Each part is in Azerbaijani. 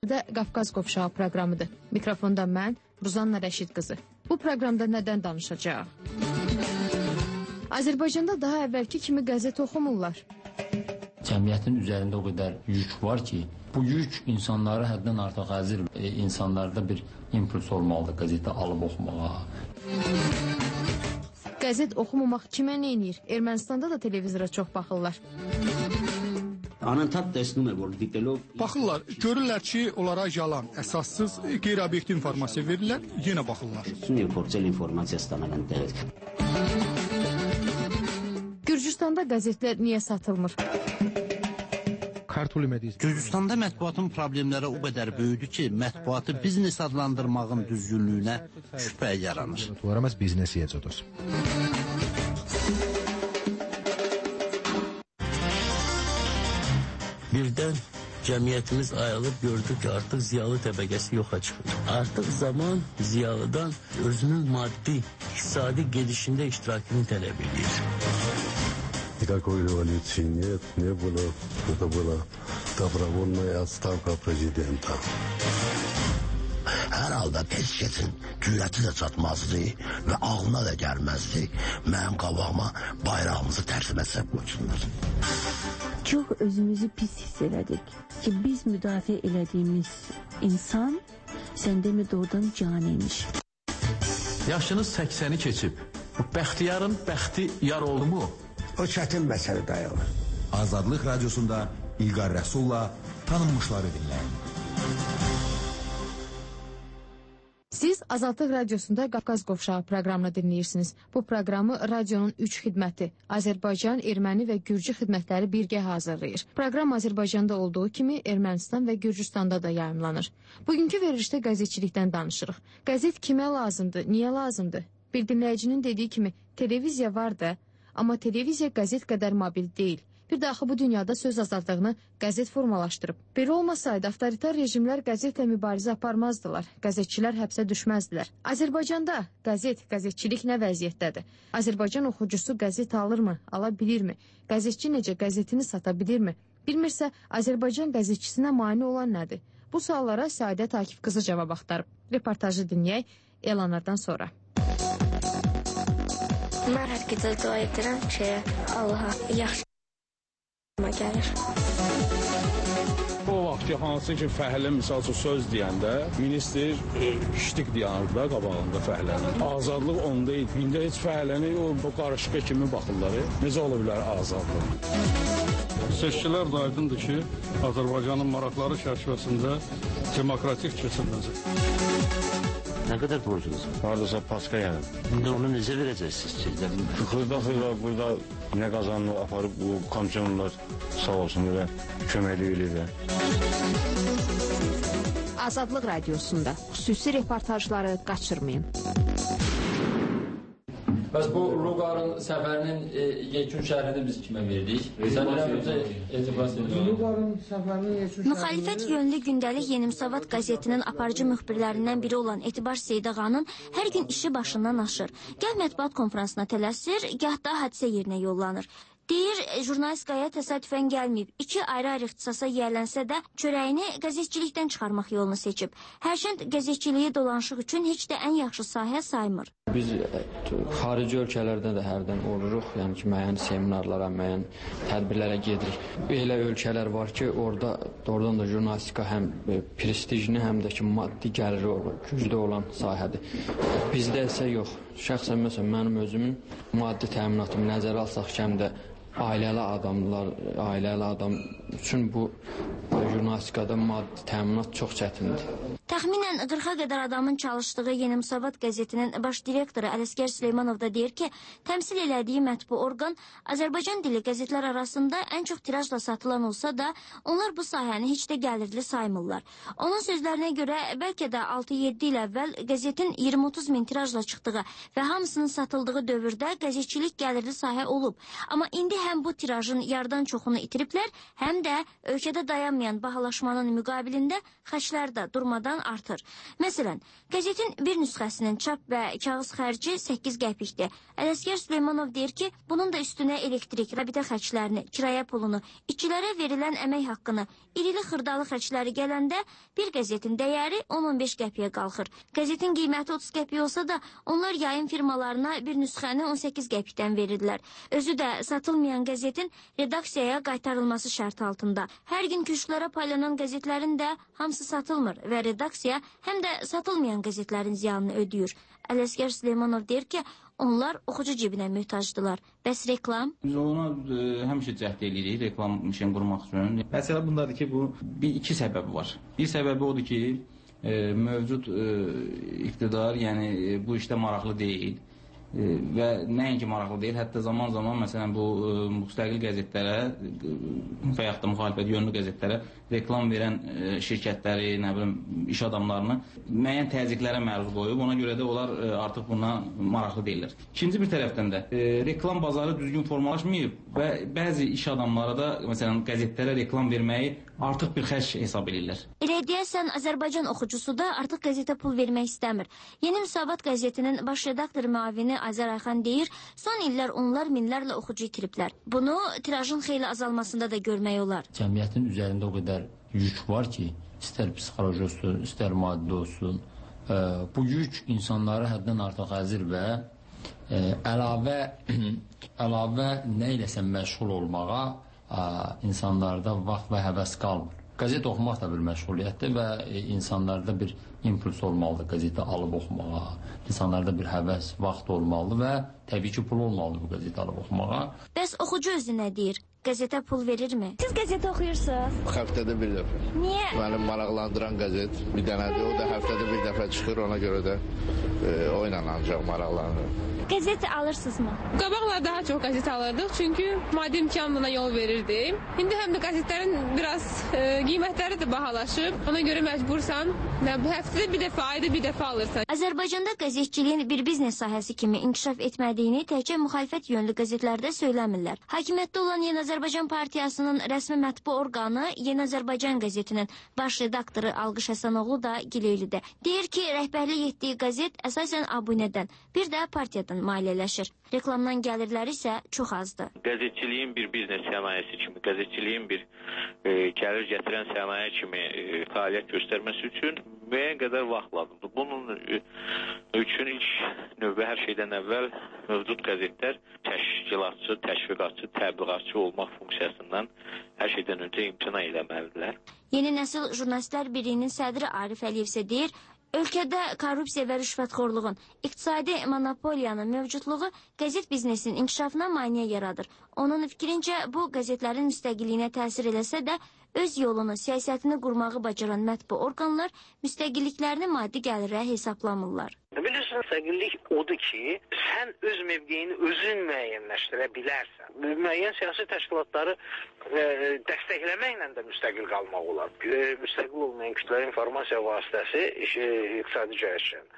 də Qafqaz Qovşağı proqramıdır. Mikrofonda mən, Ruzanna Rəşid qızı. Bu proqramda nədən danışacaq? Azərbaycanda daha əvvəlki kimi qəzet oxumurlar. Cəmiyyətin üzərində o qədər yük var ki, bu yük insanları həddən artıq əzir. İnsanlarda bir impuls olmalıdır qəzeti alıb oxumağa. Qəzet oxumamaq kimə neynir? Ermənistanda da televizora çox baxırlar. Baxırlar, görürlər ki, onlara yalan, əsassız, qeyri-obyektiv informasiya verirlər, yenə baxırlar. Gürcüstanda qəzetlər niyə satılmır? Gürcüstanda mətbuatın problemləri o qədər böyüdü ki, mətbuatı biznes adlandırmağın düzgünlüyünə şübhə yaranır. Birdən cəmiyyətimiz ayılıb gördü ki, artıq ziyalı təbəqəsi yoxa çıxır. Artıq zaman ziyalıdan özünün maddi, iqtisadi gedişində iştirakını tələb edir. Никакой революции нет, не было. Это была добровольная отставка президента. Hər halda tez kesin, cürəti də çatmazdı və ağlına da gəlməzdi. Mənim qabağıma bayrağımızı tərsimə səb qoysunlar. Çox özümüzü pis hiss elədik ki, biz müdafiə elədiyimiz insan səndəmi doğrudan caniymiş. Yaşınız 80'i keçib. Bu bəxtiyarın bəxti yar oldu mu? O çətin məsələ dayanır. Azadlıq Radiosunda İlqar Rəsulla tanınmışları dinləyin. Siz Azadlıq Radiosunda Qafqaz Qovşağı proqramını dinləyirsiniz. Bu proqramı radionun 3 xidməti, Azərbaycan, Erməni və Gürcü xidmətləri birgə hazırlayır. Proqram Azərbaycanda olduğu kimi Ermənistan və Gürcüstanda da yayımlanır. Bugünkü verilişdə qəzetçilikdən danışırıq. Qəzet kimə lazımdır, niyə lazımdır? Bir dinləyicinin dediyi kimi televiziya var da, amma televiziya qəzet qədər mobil deyil. Bir də axı bu dünyada söz azadlığını qəzet formalaşdırıb. Belə olmasaydı, avtoritar rejimlər qəzetlə mübarizə aparmazdılar, qəzetçilər həbsə düşməzdilər. Azərbaycanda qəzetçilik nə vəziyyətdədir? Azərbaycan oxucusu qəzet alırmı, ala bilirmi? Qəzetçi necə qəzetini sata bilirmi? Bilmirsə, Azərbaycan qəzetçisinə mane olan nədir? Bu suallara Səadət Akif qızı cavab axtarıb. Reportajı dinləyək elanlardan sonra. Mən hər gecə dua edirəm ki, Allaha yaxşı gəlir. O vaxt hansı ki, fəhlə misal üçün söz deyəndə ministr ştik dayanırdı da qabağında fəhlənin. Azadlıq onda idi. İndi heç fəhləni o qarışıqa kimi baxırlar. Necə ola bilər azadlıq? Seçkilər də aydındır ki, Azərbaycanın maraqları çərçivəsində demokratik keçiriləcək. Nə qədər borcunuz var? Haradasa paska yəni. İndi onu necə verəcəksiniz ki? Xırda burada nə qazanını aparıb bu komissiyonlar sağ olsun və köməkli eləyir. Azadlıq Radiosunda xüsusi reportajları qaçırmayın. Bəs bu Luqarın səfərinin yekun şərhini biz kimə verdik? Sən eləməcə etibar edirəm. Luqarın səfərinin yekun şərhini... Müxalifət yönlü gündəlik Yenimsavad qəzetinin aparıcı müxbirlərindən biri olan Etibar Seydağanın hər gün işi başından aşır. Gəh mətbuat konferansına tələsir, gəh da hadisə yerinə yollanır. Deyir, jurnalistikaya təsadüfən gəlməyib. 2 ayrı-ayrı ixtisasa yiyələnsə də çörəyini qəzetçilikdən çıxarmaq yolunu seçib. Hərçənd qəzetçiliyi dolanışıq üçün heç də ən yaxşı sahə saymır. Biz xarici ölkələrdə də hərdən oluruq, yəni ki, müəyyən seminarlara, müəyyən tədbirlərə gedirik. Elə ölkələr var ki, oradan da jurnalistika həm prestijli, həm də ki, maddi gəliri güclü olan sahədir. Bizdə isə yox. Şəxsən məsələn, mənim özümün maddi təminatımı nəzərə alsaq ki, həm də ailəli adam üçün bu jurnalistikada maddi təminat çox çətindir. Təxminən 40-a qədər adamın çalışdığı Yenimsavad qəzetinin baş direktoru Ələsgər Süleymanov da deyir ki, təmsil elədiyi mətbu orqan Azərbaycan dili qəzetlər arasında ən çox tirajla satılan olsa da, onlar bu sahəni heç də gəlirli saymırlar. Onun sözlərinə görə, bəlkə də 6-7 il əvvəl qəzetin 20-30 min tirajla çıxdığı və hamısının satıldığı dövrdə qəzetçilik gəlirli sahə olub. Amma indi həm bu tirajın yarıdan çoxunu itiriblər, həm də ölkədə dayanmayan verilən bahalaşmanın müqabilində xərclər də durmadan artır. Məsələn, qəzetin bir nüsxəsinin çap və kağız xərci 8 qəpikdir. Ələsgər Süleymanov deyir ki, bunun da üstünə elektrik, rabitə xərclərini, kirayə pulunu, işçilərə verilən əmək haqqını, irili xırdalı xərcləri gələndə bir qəzetin dəyəri 10-15 qəpiyə qalxır. Qəzetin qiyməti 30 qəpiy olsa da, onlar yayım firmalarına bir nüsxəni 18 qəpikdən verirlər. Özü də satılmayan qəzetin redaksiyaya qaytarılması şərti altında. Hər gün küçüklərə paylanan qəzetlərin də hamısı satılmır və redaksiya həm də satılmayan qəzetlərin ziyanını ödəyir. Ələsgər Süleymanov deyir ki, onlar oxucu cibinə mühtacdılar. Bəs reklam? Biz ona həmişə cəhd edirik reklam işini qurmaq üçün. Məsələ bundadır ki, iki səbəbi var. Bir səbəbi odur ki, mövcud iqtidar, yəni bu işdə maraqlı deyil. Və nəinki maraqlı deyil, hətta zaman-zaman məsələn bu müstəqil qəzetlərə və yaxud da müxalifət yönlü qəzetlərə reklam verən şirkətləri, nə bilim, iş adamlarını müəyyən təzyiqlərə məruz qoyub, ona görə də onlar artıq buna maraqlı deyirlər. İkinci bir tərəfdən də reklam bazarı düzgün formalaşmayıb və bəzi iş adamları da məsələn qəzetlərə reklam verməyi artıq bir xərc hesab edirlər. Elə deyəsən, Azərbaycan oxucusu da artıq qəzetə pul vermək istəmir. Yeni Müsavat qəzetinin baş redaktor müavini Azər Ayxan deyir, son illər onlar minlərlə oxucu itiriblər. Bunu tirajın xeyli azalmasında da görmək olar. Cəmiyyətin üzərində o qədər yük var ki, istər psixoloji olsun, istər maddi olsun. Bu yük insanları həddən artıq əzir və əlavə nə iləsə məşğul olmağa insanlarda vaxt və həvəs qalmır. Qəzet oxumaq da bir məşğuliyyətdir və insanlarda bir impuls olmalıdır qəzeti alıb oxumağa. İnsanlarda bir həvəs, vaxt olmalıdır və təbii ki, pul olmalıdır bu qəzeti alıb oxumağa. Bəs oxucu özü nə deyir? Qəzetə pul verirmi? Siz qəzet oxuyursunuz? Həftədə bir dəfə. Niyə? Məni maraqlandıran qəzet bir dənədir. O da həftədə bir dəfə çıxır, ona görə də o ilə ancaq maraqlanırım. Qəzet alırsınızmı? Qabaqlar daha çox qəzet alırdıq, çünki maddi imkan buna yol verirdi. İndi həm də qəzetlərin biraz qiymətləri də bahalaşıb. Ona görə məcbursan, həftədə bir dəfə, ayda bir dəfə alırsan. Azərbaycanda qəzetçiliyin bir biznes sahəsi kimi inkişaf etmədiyini təkcə müxalifət yönlü qəzetlərdə söyləmirlər. Hakimiyyətdə olan Yeni Azərbaycan Partiyasının rəsmi mətbu orqanı Yeni Azərbaycan qəzetinin baş redaktoru Alqış Həsənoğlu da Gileylidə. Deyir ki, rəhbərlik etdiyi qəzet əsasən abunədən, bir də partiyadan maliyyələşir. Reklamdan gəlirləri isə çox azdır. Qəzetçiliyin bir biznes sənayesi kimi, qəzetçiliyin bir gəlir gətirən sənaye kimi fəaliyyət göstərməsi üçün müəyyən qədər vaxt lazımdır. Bunun üçün ilk növbə hər şeydən əvvəl mövcud qəzetlər təşkilatçı, təşviqatçı, təbliğatçı olmaq funksiyasından hər şeydən öncə imtina eləməlidirlər. Yeni Nəsil Jurnalistlər Birliyinin sədri Arif Əliyev isə deyir, ölkədə korrupsiya və rüşvətxorluğun, iqtisadi monopoliyanın mövcudluğu qəzet biznesinin inkişafına maneə yaradır. Onun fikrincə, bu qəzetlərin müstəqilliyinə təsir eləsə də, öz yolunu, siyasətini qurmağı bacaran mətbu orqanlar müstəqilliklərini maddi gəlirə hesablamırlar. Bilirsən, müstəqillik odur ki, sən öz mövqeyini özün müəyyənləşdirə bilərsən. Müəyyən siyasi təşkilatları dəstəkləməklə də müstəqil qalmaq olar. Müstəqil olmayan kütləvi informasiya vasitəsi iqtisadi cəhətdən.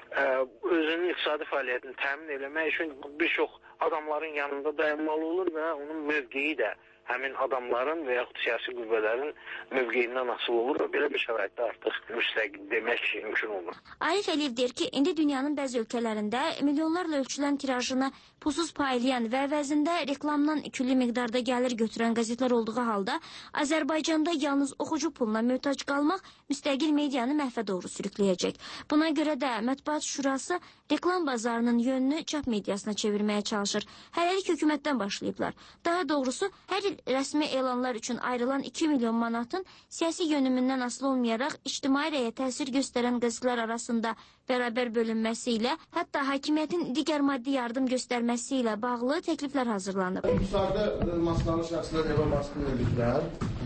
Özünün iqtisadi fəaliyyətini təmin eləmək üçün bir çox adamların yanında dayanmalı olur və onun mövqeyi də həmin adamların və yaxud siyasi qüvvələrin mövqeyindən asılı olur və belə bir şəraitdə artıq müstəqil demək mümkün olur. Arif Əliyev deyir ki, indi dünyanın bəzi ölkələrində milyonlarla ölçülən tirajını pulsuz paylayan və əvəzində reklamdan külli miqdarda gəlir götürən qəzetlər olduğu halda Azərbaycanda yalnız oxucu puluna möhtac qalmaq müstəqil medianı məhvə doğru sürükləyəcək. Buna görə də Mətbuat Şurası reklam bazarının yönünü çap mediasına çevirməyə çalışır. Hələlik hökumətdən başlayıblar. Daha doğrusu, hər il rəsmi elanlar üçün ayrılan 2 milyon manatın siyasi yönümündən asılı olmayaraq ictimai rəyə təsir göstərən qəzetlər arasında bərabər bölünməsi ilə, hətta hakimiyyətin digər maddi yardım göstərməsi ilə bağlı təkliflər hazırlanıb. Müsadə maskalı şəxslər evə baskın ediblər.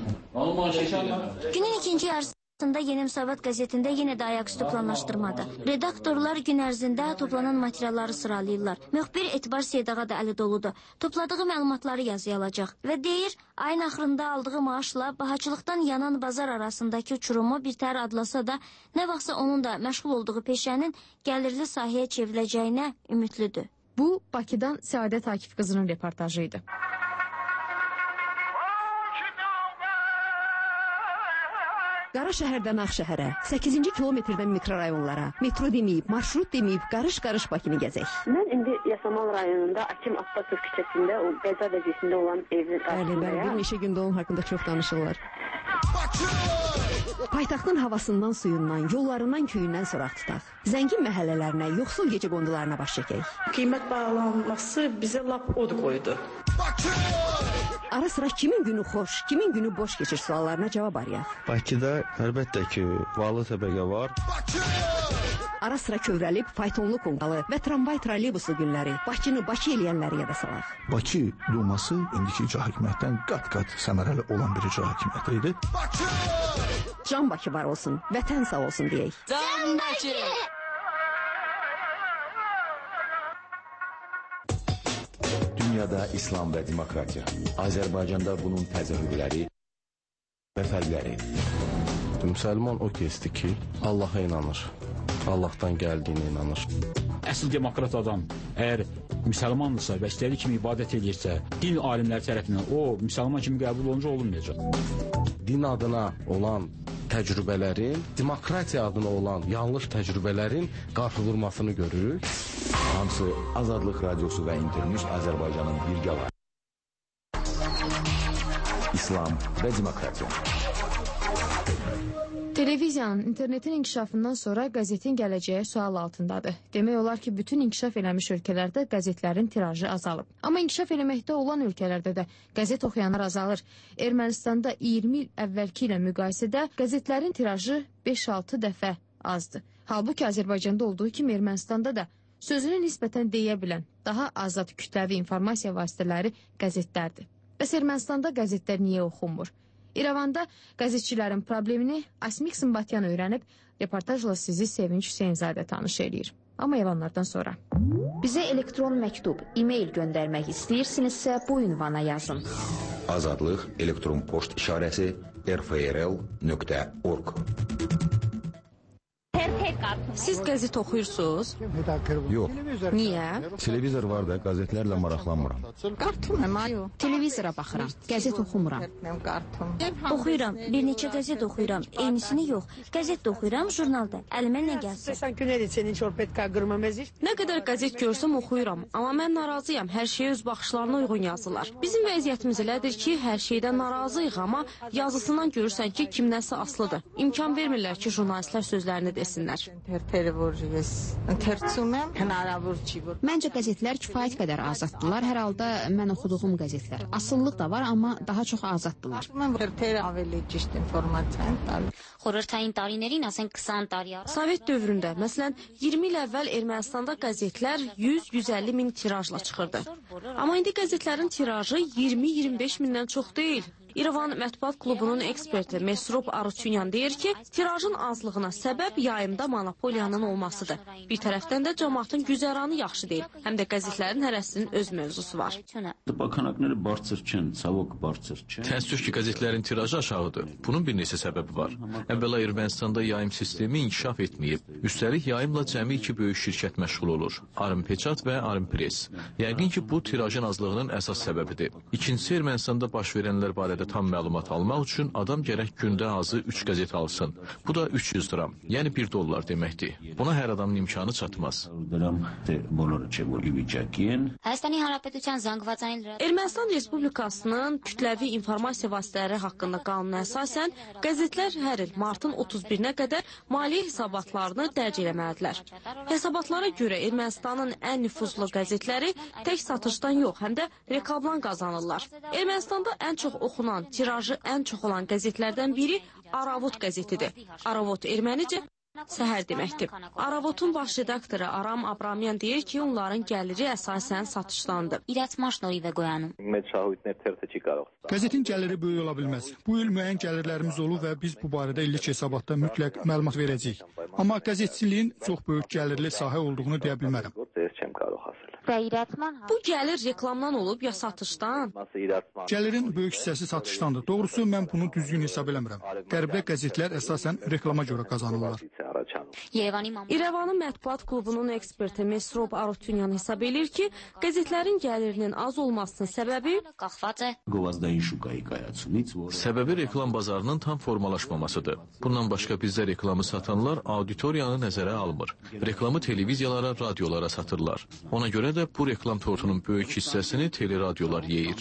Günün ikinci yarısında Yeni Müsavat qəzetində yenə də ayaqüstü planlaşdırmadı. Redaktorlar gün ərzində toplanan materialları sıralayırlar. Müxbir Etibar Seydağa da əli doludur. Topladığı məlumatları yazıya alacaq və deyir, ayın axırında aldığı maaşla bahaçılıqdan yanan bazar arasındakı uçurumu bir təhər adlasa da, nə vaxtsa onun da məşğul olduğu peşənin gəlirli sahəyə çevriləcəyinə ümidlidir. Bu, Bakıdan Səadət Akif qızının reportajı idi. Qara şəhərdən Ağşəhərə, 8-ci kilometrdən mikrorayonlara, metro deməyib, marşrut deməyib, qarış-qarış Bakını gəzək. Mən indi Yasamal rayonunda Akim Abbasov küçəsində o qəza vəziyyətində olan evin qarşısındayım. Bir neçə gündə onun haqqında çox danışırlar. Paytaxtın havasından, suyundan, yollarından, köyündən soraq tutaq. Zəngin məhəllələrinə, yoxsul gecə qondularına baş çəkək. Qiymət bağlanması bizə lap od qoydu. Ara sıra kimin günü xoş, kimin günü boş keçir suallarına cavab arayaq. Bakıda əlbəttə ki, varlı təbəqə var. Ara sıra kövrəlib, faytonlu konqalı və tramvay trolleybusu günləri Bakını Bakı eləyənləri yada salaq. Bakı Duması indiki icra hakimiyyətdən qat-qat səmərəli olan bir icra hakimiyyəti idi. Can Bakı var olsun, vətən sağ olsun deyək. Can Bakı! Dünyada İslam və demokratiya. Azərbaycanda bunun təzahürləri və fərqləri. Müsəlman o kəsdir ki, Allaha inanır. Allahdan gəldiyinə inanır. Əsl demokrat adam əgər müsəlmandırsa və istədiyi kimi ibadət edirsə, din alimləri tərəfindən o müsəlman kimi qəbul olunca olunmayacaq. Din adına olan təcrübələrin, demokratiya adına olan yanlış təcrübələrin qarşı vurmasını görürük. Hamısı Azadlıq Radiosu və İnternews Azərbaycanın birgə var. İslam və demokratiya. Televiziyanın, internetin inkişafından sonra qəzetin gələcəyi sual altındadır. Demək olar ki, bütün inkişaf eləmiş ölkələrdə qəzetlərin tirajı azalıb. Amma inkişaf eləməkdə olan ölkələrdə də qəzet oxuyanlar azalır. Ermənistanda 20 il əvvəlki ilə müqayisədə qəzetlərin tirajı 5-6 dəfə azdır. Halbuki Azərbaycanda olduğu kimi Ermənistanda da sözünü nisbətən deyə bilən, daha azad kütləvi informasiya vasitələri qəzetlərdir. Bəs Ermənistanda qəzetlər niyə oxunmur? İrəvanda qəzetçilərin problemini Asmik Sımbatyan öyrənib, reportajla sizi Sevinç Hüseynzadə tanış eləyir. Amma evanlardan sonra. Bizə elektron məktub, e-mail göndərmək istəyirsinizsə bu ünvana yazın. Azadlıq elektron poçt işarəsi rfrl.org. Siz qəzet oxuyursunuz? Yox. Niyə? Televizor var da, qəzetlərlə maraqlanmıram. Televizora baxıram, qəzet oxumuram. Oxuyuram, bir neçə qəzet oxuyuram. Eynisini yox, qəzet də oxuyuram, jurnalda. Əlimə nə gəlsin? Nə qədər qəzet görsəm oxuyuram, amma mən narazıyam, hər şeyə öz baxışlarına uyğun yazırlar. Bizim vəziyyətimiz elədir ki, hər şeydən narazıyıq, amma yazısından görürsən ki, kimdənsə asılıdır. İmkan vermirlər ki, jurnalistlər sözlərini desinlər. Məncə qəzetlər kifayət qədər azaddılar. Hər halda mən oxuduğum qəzetlər. Asıllıq da var, amma daha çox azaddılar. Sovet dövründə, məsələn, 20 il əvvəl Ermənistanda qəzetlər 100-150 min tirajla çıxırdı. Amma indi qəzetlərin tirajı 20-25 mindən çox deyil. İrəvan Mətbuat Klubunun eksperti Mesrop Arutyunyan deyir ki, tirajın azlığına səbəb yayımda monopoliyanın olmasıdır. Bir tərəfdən də cəmaatın güzəranı yaxşı deyil, həm də qəzetlərin hərəsinin öz mövzusu var. Təəssüf ki, qəzetlərin tirajı aşağıdır. Bunun bir neçə səbəbi var. Əvvəla Ermənistanda yayım sistemi inkişaf etməyib. Üstəlik yayımla cəmi iki böyük şirkət məşğul olur. Arım Peçat və Arım Pres. Yəqin ki, bu tirajın azlığının əsas səbəbidir. İkincisi, Ermənistanda baş verənlər barədə tam məlumat almaq üçün adam gərək gündə azı 3 qəzet alsın. Bu da 300 dram, yəni $1 deməkdir. Buna hər adamın imkanı çatmaz. Ermənistan Respublikasının kütləvi informasiya vasitələri haqqında qanuna əsasən qəzetlər hər il martın 31-nə qədər maliyyə hesabatlarını dərc eləməlidirlər. Hesabatlara görə Ermənistanın ən nüfuzlu qəzetləri tək satışdan yox, həm də reklamdan qazanırlar. Ermənistanda ən çox oxunan, tirajı ən çox olan qəzetlərdən biri Aravot qəzetidir. Aravot ermənicə səhər deməkdir. Aravotun baş redaktoru Aram Abramyan deyir ki, onların gəliri əsasən satışdandır. Qəzetin gəliri böyük ola bilməz. Bu il müəyyən gəlirlərimiz olur və biz bu barədə illik hesabatda mütləq məlumat verəcəyik. Amma qəzetçiliyin çox böyük gəlirli sahə olduğunu deyə bilmərəm. Bu gəlir reklamdan olub ya satışdan? Gəlirin böyük hissəsi satışdandır. Doğrusu mən bunu düzgün hesab eləmirəm. Qərbdə qəzetlər əsasən reklama görə qazanırlar. İrəvanın mətbuat klubunun eksperti Mesrop Arutunyan hesab edir ki, qəzetlərin gəlirinin az olmasının səbəbi Səbəbi reklam bazarının tam formalaşmamasıdır. Bundan başqa bizdə reklamı satanlar auditoriyanı nəzərə almır. Reklamı televiziyalara, radiolara satırlar. Ona görə də bu reklam tortunun böyük hissəsini teleradiolar yeyir.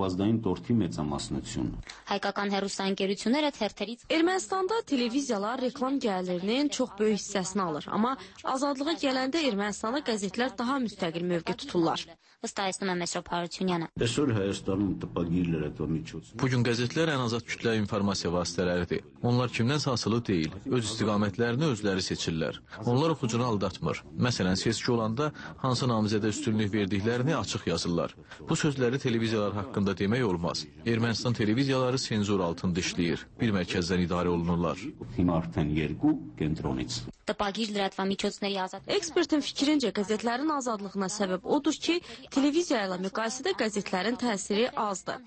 Ermənistanda televiziyalar reklam gəlirinin çox böyük hissəsini alır. Amma azadlığa gələndə Ermənistanda qəzetlər daha müstəqil mövqe tuturlar. Bugün qəzetlər ən azad kütlə informasiya vasitələridir. Onlar kimdənsə asılı deyil. Öz istiqamətlərini özləri seçirlər. Onlar oxucunu aldatmır. Məsələn, seçki olanda hansı namizədə üstünlük verdiklərini açıq yazırlar. Bu sözləri televiziyalar haqqında demək olmaz. Ermənistan televiziyaları senzur altında işləyir. Bir mərkəzdən idarə olunurlar. Ekspertin fikrincə qəzetlərin azadlığına səbəb odur ki, televiziya ilə müqayisədə qəzetlərin təsiri azdır.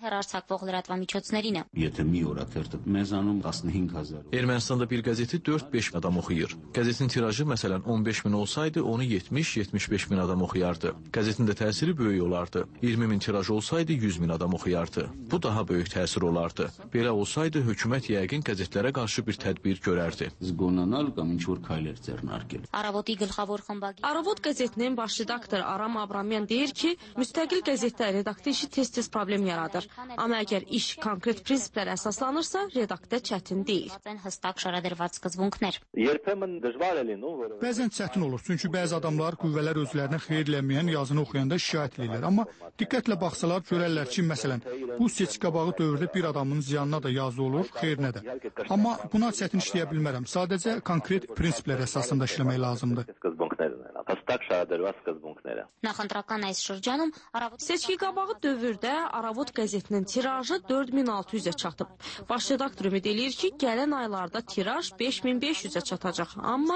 Ermənistanda bir qəzeti 4-5 adam oxuyur. Qəzetin tirajı məsələn 15 min olsaydı, onu 70-75 min adam oxuyardı. Qəzetin də təsiri böyük olardı. 20 min tiraj olsaydı 100 min adam oxuyardı. Bu daha böyük təsir olardı. Belə olsaydı, hökumət yəqin qəzetlərə qarşı bir tədbir görərdi. Aravot qəzetinin baş redaktoru Aram Abramyan deyir ki, müstəqil qəzetdə redaktə işi tez-tez problem yaradır. Amma əgər iş konkret prinsiplərə əsaslanırsa, redaktə çətin deyil. Bəzən çətin olur, çünki bəzi adamlar qüvvələr özlərinə xeyir eləməyən yazını oxuyanda şikayət edirlər. Amma diqqətlə baxsalar görərlər ki, məsələn, bu seçki-qabağı dövrdə bir adamın ziyanına da yazı olur, xeyrinə də. Amma buna çətin işləyə bilmərəm. Sadəcə konkret prinsiplər əsasında işləmək lazımdır. Seçki qabağı dövrdə Aravot qəzetinin tirajı 4600-ə çatıb. Baş redaktor ümid eləyir ki, gələn aylarda tiraj 5500-ə çatacaq. Amma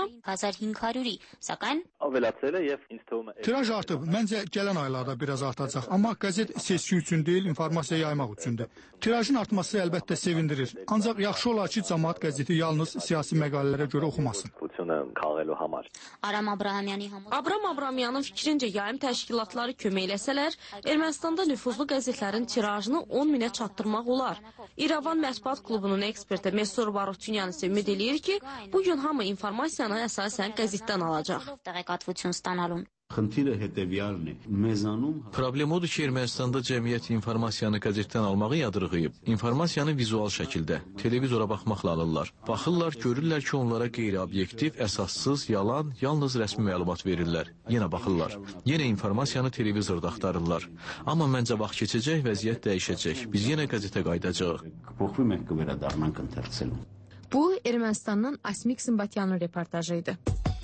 tiraj artıb. Məncə gələn aylarda biraz artacaq. Amma qəzet seçki üçün deyil, informasiya yaymaq üçündür. Tirajın artması əlbəttə sevindirir. Ancaq yaxşı olar ki, cəmaət qəzeti yalnız siyasi məqalələrə görə oxumasın. Abram Abramyanın fikrincə yayım təşkilatları kömək eləsələr, Ermənistanda nüfuzlu qəzetlərin tirajını 10 minə çatdırmaq olar. İrəvan mətbuat klubunun eksperti Mesrop Arutunyan isə ümid eləyir ki, bugün hamı informasiyanı əsasən qəzetdən alacaq. Problem odur ki, Ermənistanda cəmiyyət informasiyanı qəzetdən almağı yadırğıyıb. İnformasiyanı vizual şəkildə, televizora baxmaqla alırlar. Baxırlar, görürlər ki, onlara qeyri-obyektiv, əsassız, yalan, yalnız rəsmi məlumat verirlər. Yenə baxırlar. Yenə informasiyanı televizorda axtarırlar. Amma məncə vaxt keçəcək, vəziyyət dəyişəcək. Biz yenə qəzetə qaydacaq. Bu, Ermənistandan Asmik Zımbatyanın reportajıydı.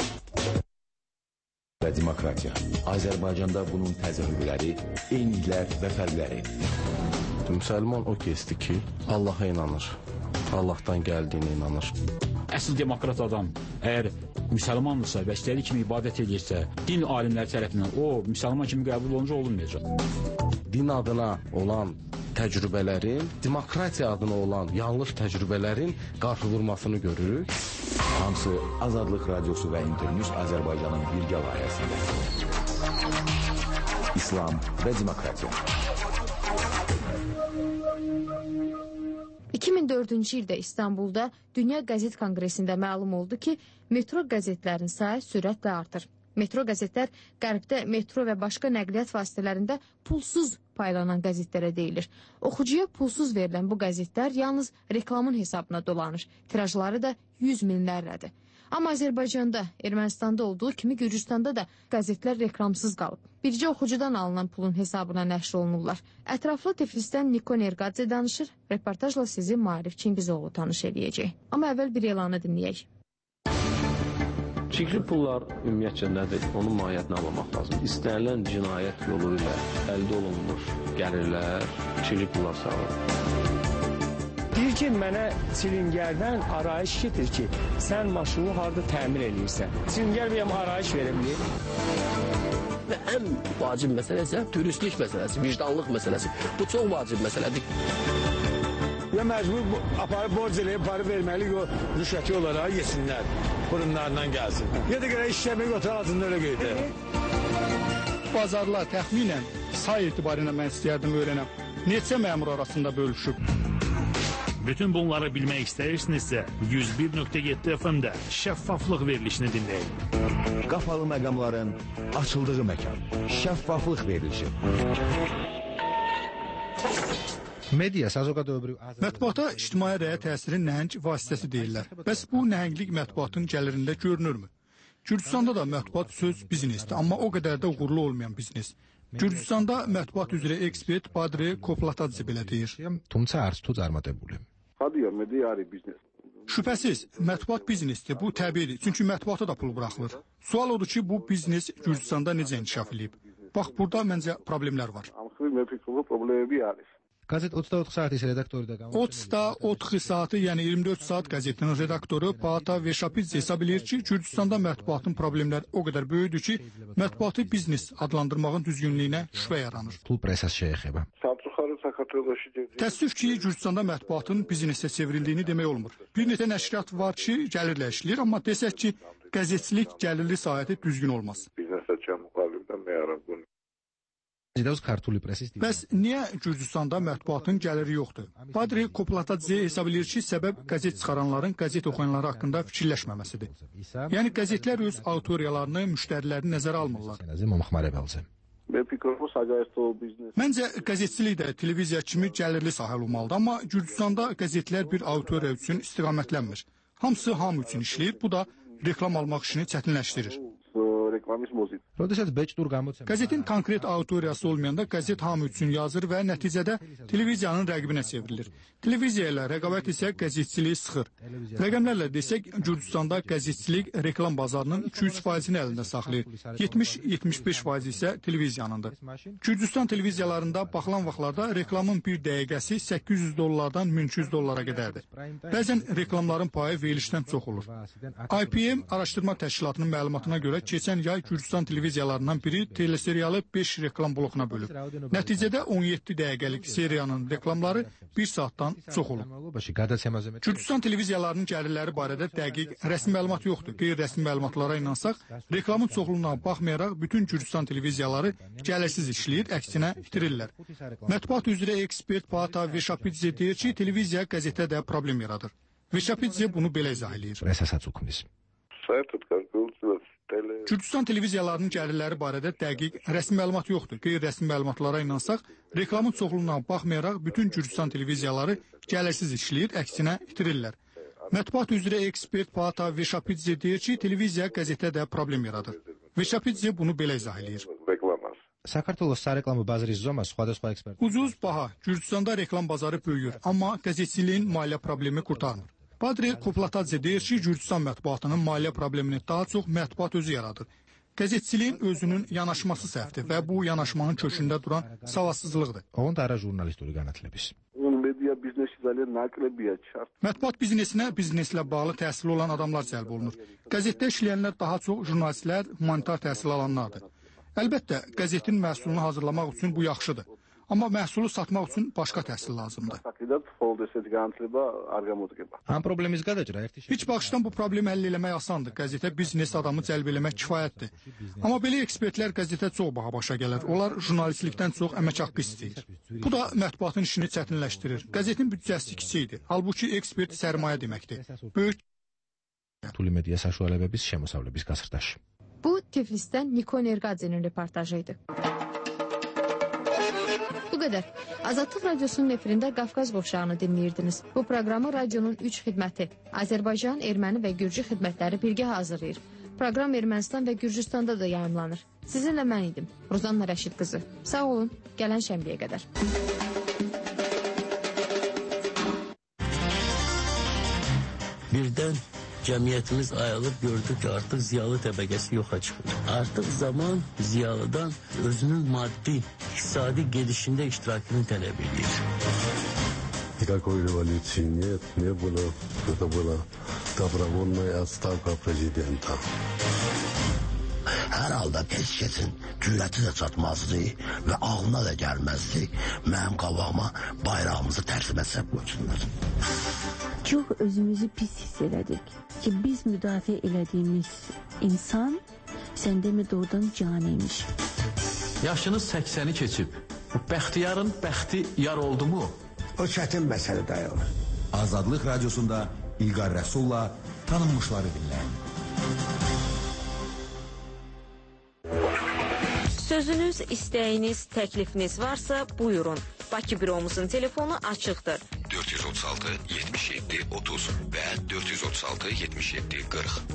Və demokratiya. Azərbaycanda bunun təzahürləri, eyniliklər və fərqləri. Müsəlman o kəsdir ki, Allaha inanır. Allahdan gəldiyinə inanır. Əsl demokrat adam əgər müsəlmandırsa və istədiyi kimi ibadət edirsə, din alimləri tərəfindən o müsəlman kimi qəbul olunca olunmayacaq. Din adına olan təcrübələrin, demokratiya adına olan yanlış təcrübələrin qarşı vurmasını görürük. Hamısı Azadlıq Radiosu və İnternews Azərbaycanın birgə layihəsində. İslam və demokratiya. 2004-cü ildə İstanbulda Dünya Qəzet Konqresində məlum oldu ki, metro qəzetlərin sayı sürətlə artır. Metro qəzetlər Qərbdə metro və başqa nəqliyyat vasitələrində pulsuz paylanan qəzetlərə deyilir. Oxucuya pulsuz verilən bu qəzetlər yalnız reklamın hesabına dolanır. Tirajları da 100 minlərlədir. Amma Azərbaycanda, Ermənistanda olduğu kimi Gürcüstanda da qəzetlər reklamsız qalıb. Bircə oxucudan alınan pulun hesabına nəşr olunurlar. Ətraflı Tiflisdən Niko Nerqadze danışır, reportajla sizi Maarif Çingizoğlu tanış edəcək. Amma əvvəl bir elanı dinləyək. Çirkli pullar ümumiyyətcə nədir? Onun mahiyyətini anlamaq lazım. İstənilən cinayət yolu ilə əldə olunmuş gəlirlər, çirkli pullar sağlar. Deyir ki, mənə çilingərdən arayış getir ki, sən maşını harada təmir edirsən. Çilingər bir arayış verə bilir. Və ən vacib məsələ isə dürüstlük məsələsi, vicdanlıq məsələsi. Bu çox vacib məsələdir. Ya məcbur aparıb borc eləyib, para verməli, o rüşvəti olaraq yesinlər, burunlarından gəlsin. Ya da görə işləmək otur altında öyle qeydə. Bazarlar təxminən say etibarıyla mən istəyərdim öyrənəm. Neçə məmur arasında bölüşüb? Bütün bunları bilmək istəyirsinizsə 101.7 FM-də şəffaflıq verilişini dinləyin. Qapalı məqamların açıldığı məkan. Şəffaflıq verilişi. Mətbuata ictimai rəyə təsirin nəhəng vasitəsi deyirlər. Bəs bu nəhənglik mətbuatın gəlirində görünürmü? Gürcüstanda da mətbuat söz biznesdir, amma o qədər də uğurlu olmayan biznes. Gürcüstanda mətbuat üzrə ekspert Badri Koplatadze belə deyir. Şübhəsiz, mətbuat biznesdir, bu təbiidir, çünki mətbuata da pul buraxılır. Sual odur ki, bu biznes Gürcüstanda necə inkişaf edib? Bax, burada məncə problemlər var. Qəzet 24 saat isə redaktoru da. Otsta 40 saatı, yəni 24 saat qəzetinin redaktoru Pata Veşapidze hesab edir ki, Gürcüstanda mətbuatın problemləri o qədər böyüdür ki, mətbuatı biznes adlandırmağın düzgünlüyünə şübhə yaranır. Təəssüf ki, Gürcüstanda mətbuatın biznesə çevrildiyini demək olmur. Bir neçə nəşriyyat var ki, gəlirlə işləyir, amma desək ki, qəzetçilik gəlirli sahəti düzgün olmaz. Bəs niyə Gürcüstanda mətbuatın gəliri yoxdur? Badri Koplatadze hesab edir ki, səbəb qəzet çıxaranların qəzet oxuyanları haqqında fikirləşməməsidir. Yəni qəzetlər öz auditoriyalarını, müştərilərini nəzərə almırlar. Məncə qəzetçilik də televiziya kimi gəlirli sahə olmalıdır, amma Gürcüstanda qəzetlər bir auditoriya üçün istiqamətlənmir. Hamısı hamı üçün işləyir, bu da reklam almaq işini çətinləşdirir. Qəzetin konkret auditoriyası olmayanda qəzet hamı üçün yazır və nəticədə televiziyanın rəqibinə çevrilir. Televiziya ilə rəqabət isə qəzetçiliyi sıxır. Rəqəmlərlə desək, Gürcüstanda qəzetçilik reklam bazarının 2-3%-ni əlində saxlayır. 70-75% isə televiziyanındır. Gürcüstan televiziyalarında baxılan vaxtlarda reklamın bir dəqiqəsi $800-dan $1300 qədərdir. Bəzən reklamların payı verilişdən çox olur. IPM araşdırma təşkilatının məlumatına görə keçən yay Gürcüstan televiziyalarından biri teleseriyalı 5 reklam blokuna bölüb. Nəticədə 17 dəqiqəlik seriyanın reklamları 1 saatdan çox olub. Gürcüstan televiziyalarının gəlirləri barədə dəqiq rəsmi məlumat yoxdur. Qeyri-rəsmi məlumatlara inansaq, reklamın çoxluğuna baxmayaraq bütün Gürcüstan televiziyaları gəlirsiz işləyir, əksinə itirirlər. Mətbuat üzrə ekspert Pata Veşapidze deyir ki, televiziya qəzetə də problem yaradır. Veşapidze bunu belə izah edir. Gürcüstan televiziyalarının gəlirləri barədə dəqiq rəsmi məlumat yoxdur. Qeyri-rəsmi məlumatlara inansaq, reklamın çoxluğuna baxmayaraq bütün Gürcüstan televiziyaları gəlirsiz işləyir, əksinə itirirlər. Mətbuat üzrə ekspert Pata Veşapidze deyir ki, televiziya qəzetə də problem yaradır. Veşapidze bunu belə izah edir. Ucuz, baha. Gürcüstanda reklam bazarı böyüyür, amma qəzetçiliyin maliyyə problemi qurtarmır. Badri Koplatadze deyir ki, Gürcüstan mətbuatının maliyyə problemini daha çox mətbuat özü yaradır. Qəzetçiliyin özünün yanaşması səhvdir və bu yanaşmanın kökündə duran savadsızlıqdır. Mətbuat biznesinə bizneslə bağlı təhsili olan adamlar cəlb olunur. Qəzetdə işləyənlər daha çox jurnalistlər, humanitar təhsil alanlardır. Əlbəttə, qəzetin məhsulunu hazırlamaq üçün bu yaxşıdır. Amma məhsulu satmaq üçün başqa təhsil lazımdır. Heç baxışdan bu problemi həll eləmək asandır. Qəzetə biznes adamı cəlb eləmək kifayətdir. Amma belə ekspertlər qəzetə çox baha başa gələr. Onlar jurnalistlikdən çox əmək haqqı istəyir. Bu da mətbuatın işini çətinləşdirir. Qəzetin büdcəsi kiçikdir. Halbuki ekspert sərmayə deməkdir. Böyük Bu Tiflisdən Niko Nerqadzinin reportajı idi. Bu qədər. Azadlıq Radiosunun efirində Qafqaz qovşağını dinləyirdiniz. Bu proqramı radionun 3 xidməti, Azərbaycan, Erməni və Gürcü xidmətləri birgə hazırlayır. Proqram Ermənistan və Gürcüstanda da yayımlanır. Sizinlə mən idim, Ruzanna Rəşid qızı. Sağ olun, gələn şənbəyə qədər. Birdən cəmiyyətimiz ayılıb gördü ki, artıq ziyalı təbəqəsi yoxa çıxır. Artıq zaman ziyalıdan özünün maddi, iqtisadi gedişində iştirakını tələb edir. Никакой революции нет, не было. Это была добровольная отставка президента. Hər halda heç kəsin cürəti də çatmazdı və ağlına da gəlməzdi mənim qabağıma bayrağımızı tərsim etsək qoysunlar. Çox özümüzü pis hiss elədik ki, biz müdafiə elədiyimiz insan sən demə doğrudan caniymiş. Yaşınız 80'i keçib. Bu bəxtiyarın bəxti yar oldu mu? O çətin məsələ dayanır. Azadlıq Radiosunda İlqar Rəsulla tanınmışları dinləyin. Sözünüz, istəyiniz, təklifiniz varsa buyurun. Bakı büromuzun telefonu açıqdır. 436 77 30 və 436 77 40.